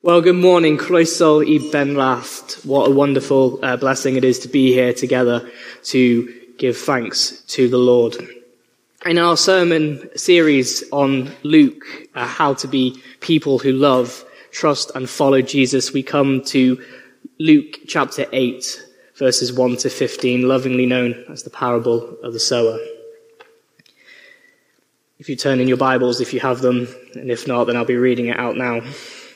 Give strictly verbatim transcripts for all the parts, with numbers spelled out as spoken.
Well, good morning, Croeso I Benlast. What a wonderful uh, blessing it is to be here together to give thanks to the Lord. In our sermon series on Luke, uh, how to be people who love, trust and follow Jesus, we come to Luke chapter eight, verses one to fifteen, lovingly known as the parable of the sower. If you turn in your Bibles, if you have them, and if not, then I'll be reading it out now.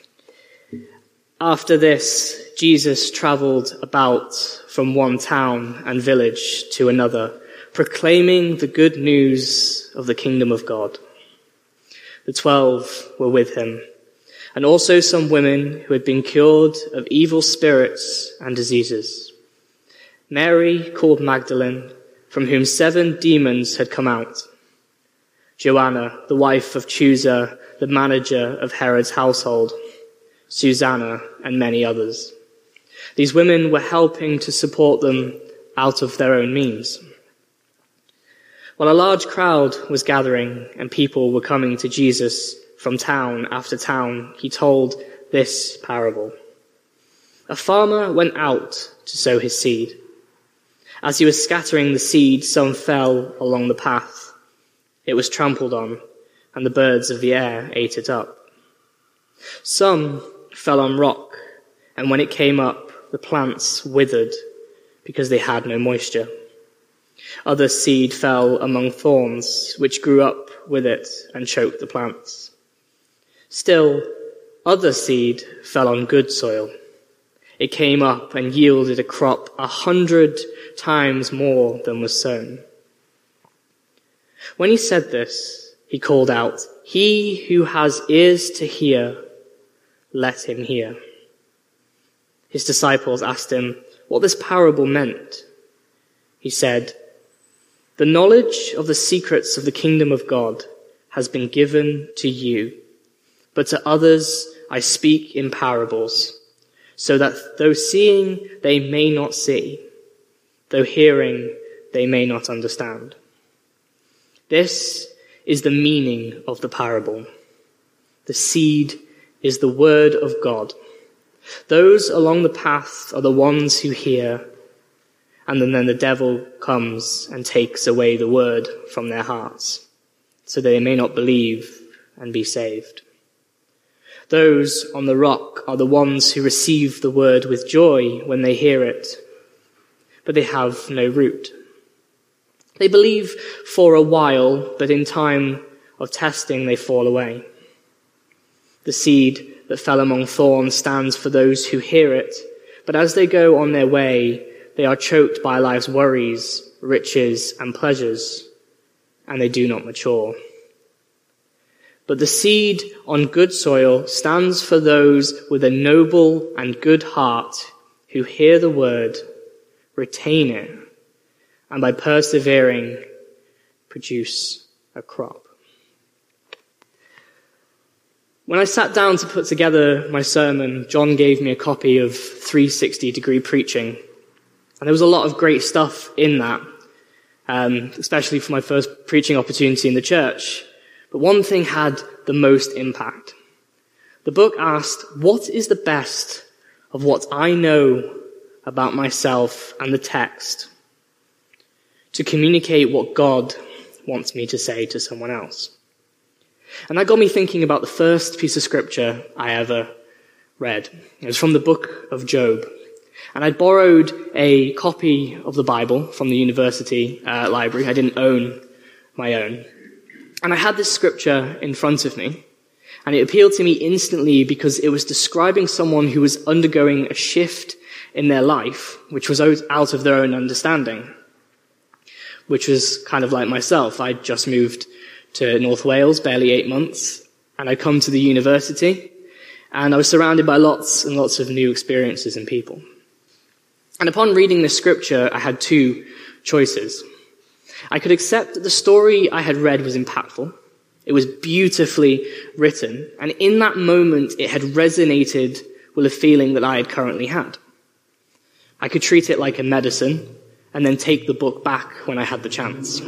After this, Jesus travelled about from one town and village to another, proclaiming the good news of the kingdom of God. The twelve were with him, and also some women who had been cured of evil spirits and diseases. Mary, called Magdalene, from whom seven demons had come out. Joanna, the wife of Chuza, the manager of Herod's household. Susanna, and many others. These women were helping to support them out of their own means. While a large crowd was gathering and people were coming to Jesus from town after town, he told this parable. A farmer went out to sow his seed. As he was scattering the seed, some fell along the path. It was trampled on, and the birds of the air ate it up. Some fell on rock, and when it came up, the plants withered because they had no moisture. Other seed fell among thorns, which grew up with it and choked the plants. Still, other seed fell on good soil. It came up and yielded a crop a hundred times more than was sown. When he said this, he called out, "He who has ears to hear, let him hear." His disciples asked him what this parable meant. He said, "The knowledge of the secrets of the kingdom of God has been given to you, but to others I speak in parables, so that though seeing they may not see, though hearing they may not understand." This is the meaning of the parable. The seed is the word of God. Those along the path are the ones who hear, and then the devil comes and takes away the word from their hearts, so that they may not believe and be saved. Those on the rock are the ones who receive the word with joy when they hear it, but they have no root. They believe for a while, but in time of testing they fall away. The seed that fell among thorns stands for those who hear it, but as they go on their way, they are choked by life's worries, riches, and pleasures, and they do not mature. But the seed on good soil stands for those with a noble and good heart who hear the word, retain it, and by persevering, produce a crop. When I sat down to put together my sermon, John gave me a copy of three sixty degree Preaching. And there was a lot of great stuff in that, um, especially for my first preaching opportunity in the church. But one thing had the most impact. The book asked, what is the best of what I know about myself and the text to communicate what God wants me to say to someone else? And that got me thinking about the first piece of scripture I ever read. It was from the book of Job. And I borrowed a copy of the Bible from the university uh, library. I didn't own my own. And I had this scripture in front of me. And it appealed to me instantly because it was describing someone who was undergoing a shift in their life, which was out of their own understanding. Which was kind of like myself. I'd just moved to North Wales, barely eight months, and I'd come to the university, and I was surrounded by lots and lots of new experiences and people. And upon reading this scripture, I had two choices. I could accept that the story I had read was impactful. It was beautifully written, and in that moment, it had resonated with a feeling that I had currently had. I could treat it like a medicine, and then take the book back when I had the chance.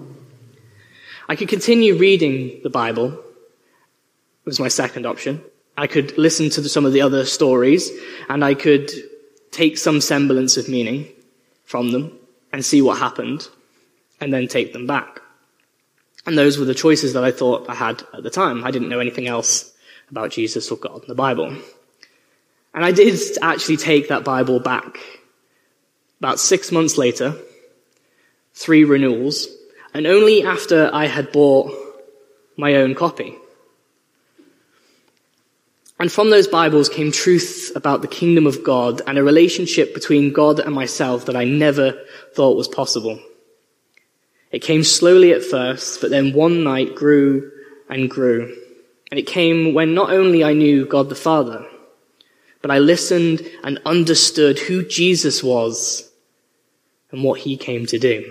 I could continue reading the Bible, was my second option, I could listen to the, some of the other stories, and I could take some semblance of meaning from them and see what happened, and then take them back. And those were the choices that I thought I had at the time. I didn't know anything else about Jesus or God in the Bible. And I did actually take that Bible back about six months later, three renewals, and only after I had bought my own copy. And from those Bibles came truth about the kingdom of God and a relationship between God and myself that I never thought was possible. It came slowly at first, but then one night grew and grew. And it came when not only I knew God the Father, but I listened and understood who Jesus was and what he came to do.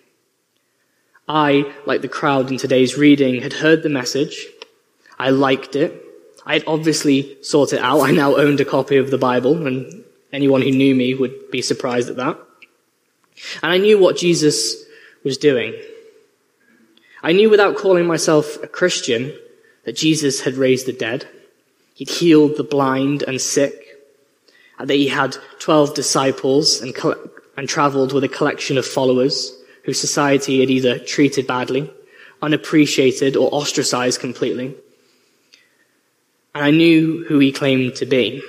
I, like the crowd in today's reading, had heard the message. I liked it. I had obviously sought it out. I now owned a copy of the Bible, and anyone who knew me would be surprised at that. And I knew what Jesus was doing. I knew without calling myself a Christian that Jesus had raised the dead. He'd healed the blind and sick, and that he had twelve disciples and, and traveled with a collection of followers who society had either treated badly, unappreciated, or ostracized completely. And I knew who he claimed to be.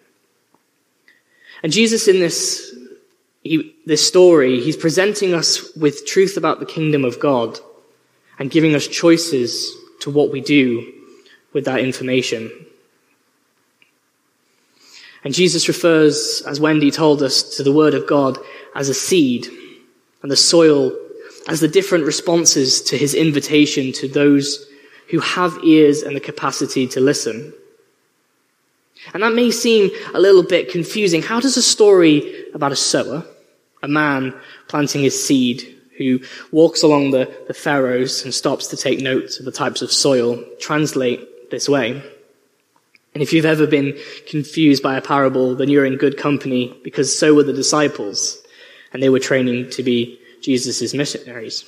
And Jesus in this, he, this story, he's presenting us with truth about the kingdom of God and giving us choices to what we do with that information. And Jesus refers, as Wendy told us, to the word of God as a seed, and the soil as the different responses to his invitation to those who have ears and the capacity to listen. And that may seem a little bit confusing. How does a story about a sower, a man planting his seed, who walks along the, the furrows and stops to take notes of the types of soil, translate this way? And if you've ever been confused by a parable, then you're in good company, because so were the disciples, and they were training to be Jesus' missionaries.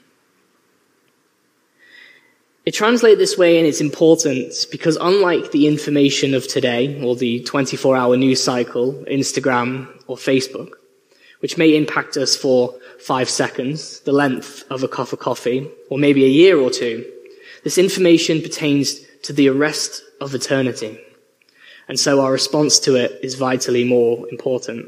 It translates this way, and it's important because unlike the information of today, or the twenty-four hour news cycle, Instagram or Facebook, which may impact us for five seconds, the length of a cup of coffee, or maybe a year or two, this information pertains to the arrest of eternity. And so our response to it is vitally more important.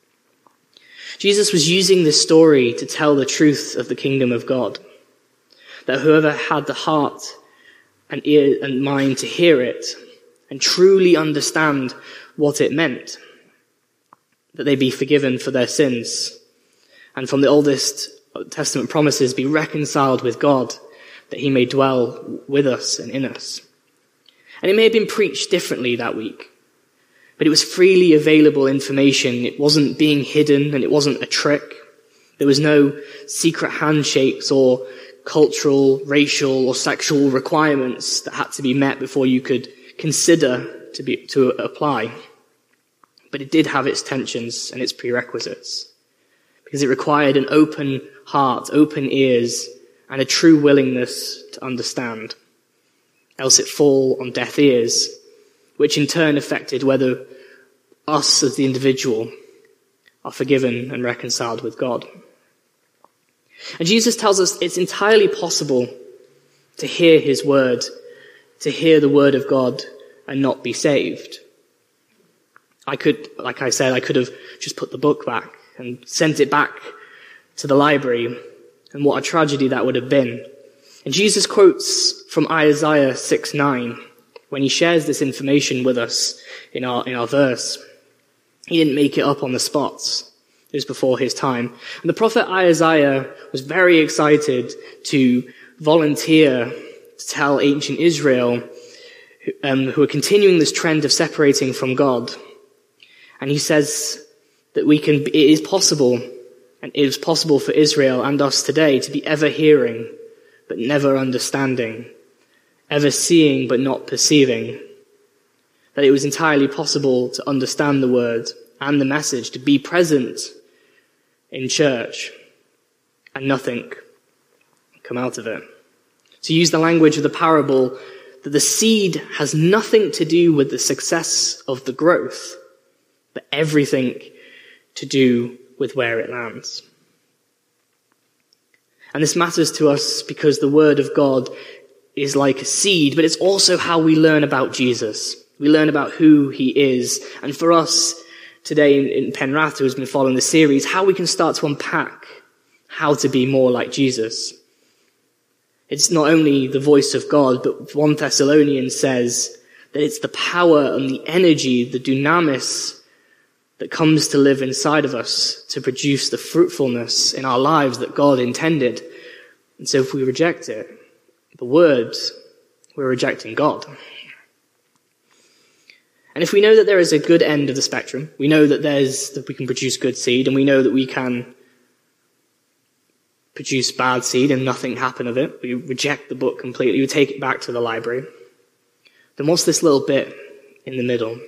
Jesus was using this story to tell the truth of the kingdom of God, that whoever had the heart and ear and mind to hear it and truly understand what it meant, that they be forgiven for their sins, and from the oldest Testament promises be reconciled with God, that he may dwell with us and in us. And it may have been preached differently that week, but it was freely available information. It wasn't being hidden, and it wasn't a trick. There was no secret handshakes or cultural, racial, or sexual requirements that had to be met before you could consider to be to apply. But it did have its tensions and its prerequisites, because it required an open heart, open ears, and a true willingness to understand. Else it fall on deaf ears, which in turn affected whether us as the individual are forgiven and reconciled with God. And Jesus tells us it's entirely possible to hear his word, to hear the word of God and not be saved. I could, like I said, I could have just put the book back and sent it back to the library, and what a tragedy that would have been. And Jesus quotes from Isaiah six nine when he shares this information with us in our in our verse. He didn't make it up on the spot. It was before his time. And the prophet Isaiah was very excited to volunteer to tell ancient Israel, um, who are continuing this trend of separating from God. And he says that we can, it is possible, and it is possible for Israel and us today to be ever hearing, but never understanding, ever seeing, but not perceiving. That it was entirely possible to understand the word and the message, to be present in church, and nothing come out of it. To use the language of the parable, that the seed has nothing to do with the success of the growth, but everything to do with where it lands. And this matters to us because the Word of God is like a seed, but it's also how we learn about Jesus. We learn about who he is. And for us today in, in Penrath, who's been following the series, how we can start to unpack how to be more like Jesus. It's not only the voice of God, but First Thessalonians says that it's the power and the energy, the dunamis, that comes to live inside of us to produce the fruitfulness in our lives that God intended. And so if we reject it, the word, we're rejecting God. And if we know that there is a good end of the spectrum, we know that there's that we can produce good seed, and we know that we can produce bad seed and nothing happen of it, we reject the book completely, we take it back to the library, then what's this little bit in the middle?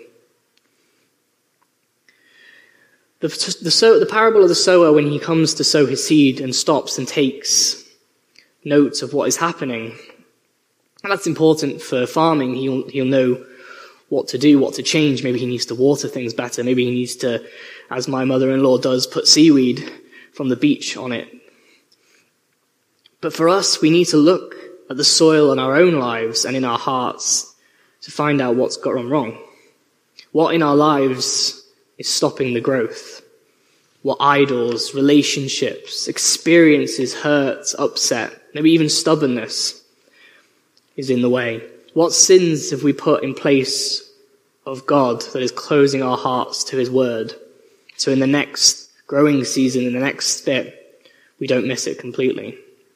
The, the, sow, the parable of the sower, when he comes to sow his seed and stops and takes notes of what is happening, and that's important for farming. He'll, he'll know what to do, what to change. Maybe he needs to water things better. Maybe he needs to, as my mother-in-law does, put seaweed from the beach on it. But for us, we need to look at the soil in our own lives and in our hearts to find out what's gone wrong. What in our lives is stopping the growth? What idols, relationships, experiences, hurts, upset, maybe even stubbornness is in the way? What sins have we put in place of God that is closing our hearts to his word? So in the next growing season, in the next step, we don't miss it completely.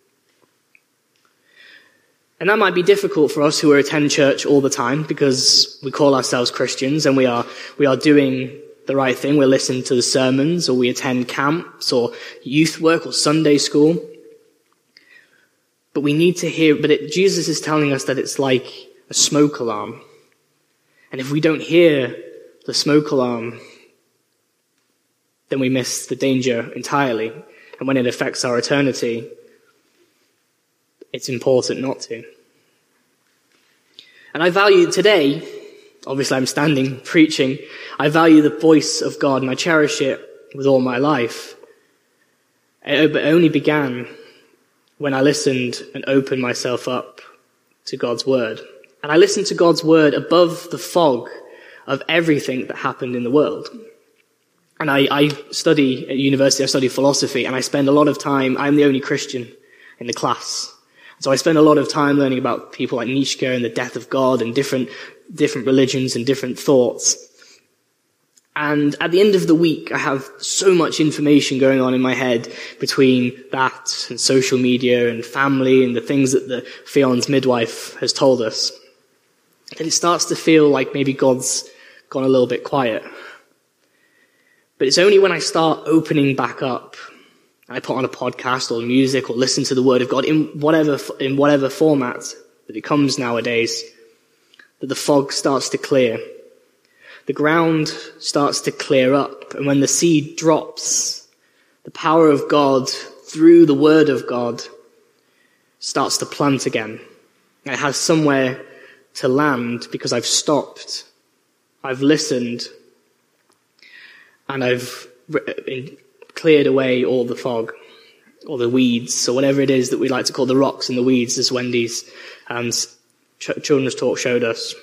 And that might be difficult for us who attend church all the time because we call ourselves Christians and we are, we are doing the right thing. We're listening to the sermons, or we attend camps or youth work or Sunday school. But we need to hear, but it, Jesus is telling us that it's like a smoke alarm. And if we don't hear the smoke alarm, then we miss the danger entirely. And when it affects our eternity, it's important not to. And I value today, obviously I'm standing preaching, I value the voice of God and I cherish it with all my life. It only began when I listened and opened myself up to God's word. And I listened to God's word above the fog of everything that happened in the world. And I, I study at university, I study philosophy, and I spend a lot of time, I'm the only Christian in the class. So I spend a lot of time learning about people like Nietzsche and the death of God and different, different religions and different thoughts. And at the end of the week, I have so much information going on in my head between that and social media and family and the things that the Fion's midwife has told us, that it starts to feel like maybe God's gone a little bit quiet. But it's only when I start opening back up, I put on a podcast or music or listen to the word of God in whatever, in whatever format that it comes nowadays, that the fog starts to clear. The ground starts to clear up. And when the seed drops, the power of God through the word of God starts to plant again. It has somewhere to land because I've stopped. I've listened. And I've cleared away all the fog, or the weeds, or whatever it is that we like to call the rocks and the weeds, as Wendy's um, ch- children's talk showed us.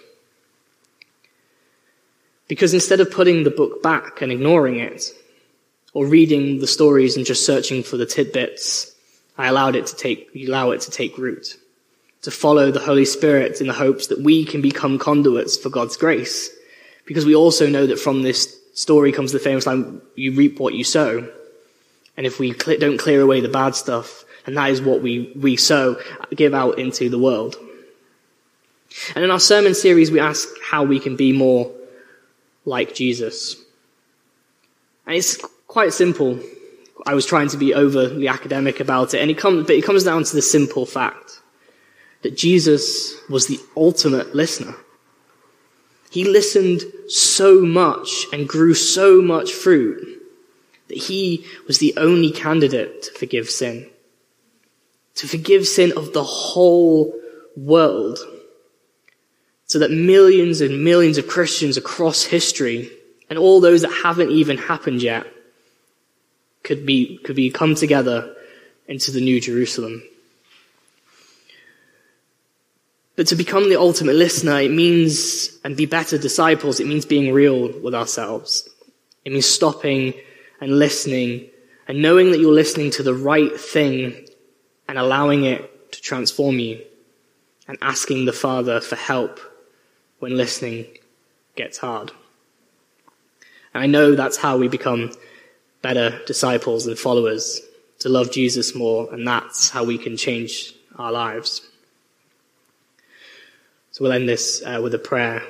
Because instead of putting the book back and ignoring it, or reading the stories and just searching for the tidbits, I allowed it to take, allow it to take root, to follow the Holy Spirit in the hopes that we can become conduits for God's grace. Because we also know that from this story comes the famous line, you reap what you sow. And if we cl- don't clear away the bad stuff, and that is what we, we sow, give out into the world. And in our sermon series, we ask how we can be more like Jesus. And it's quite simple. I was trying to be overly academic about it, and it comes, but it comes down to the simple fact that Jesus was the ultimate listener. He listened so much and grew so much fruit that he was the only candidate to forgive sin. To forgive sin of the whole world. so that millions and millions of Christians across history, and all those that haven't even happened yet, could be, could be come together into the New Jerusalem. But to become the ultimate listener, it means, and be better disciples, it means being real with ourselves. It means stopping and listening and knowing that you're listening to the right thing and allowing it to transform you, and asking the Father for help when listening gets hard. And I know that's how we become better disciples and followers, to love Jesus more, and that's how we can change our lives. So we'll end this uh, with a prayer.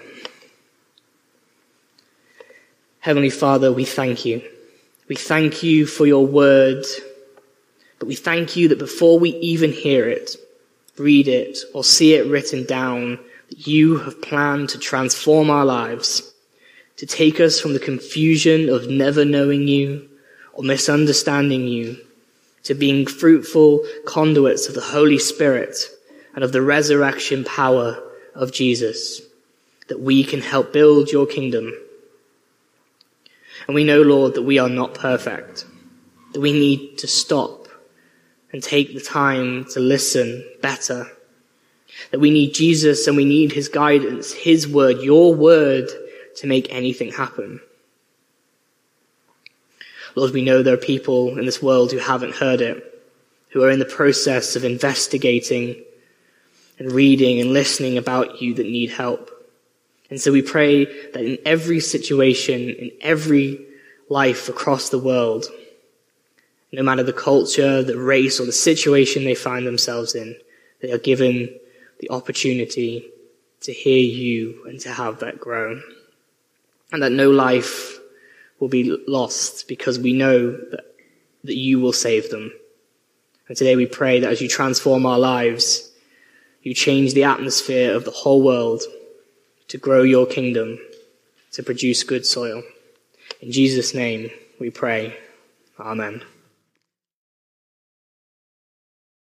Heavenly Father, we thank you. We thank you for your word, but we thank you that before we even hear it, read it, or see it written down, that you have planned to transform our lives, to take us from the confusion of never knowing you or misunderstanding you, to being fruitful conduits of the Holy Spirit and of the resurrection power of Jesus, that we can help build your kingdom. And we know, Lord, that we are not perfect, that we need to stop and take the time to listen better, that we need Jesus and we need his guidance, his word, your word, to make anything happen. Lord, we know there are people in this world who haven't heard it, who are in the process of investigating and reading and listening about you, that need help. And so we pray that in every situation, in every life across the world, no matter the culture, the race, or the situation they find themselves in, they are given the opportunity to hear you and to have that grow. And that no life will be lost, because we know that, that you will save them. And today we pray that as you transform our lives, you change the atmosphere of the whole world to grow your kingdom, to produce good soil. In Jesus' name we pray. Amen.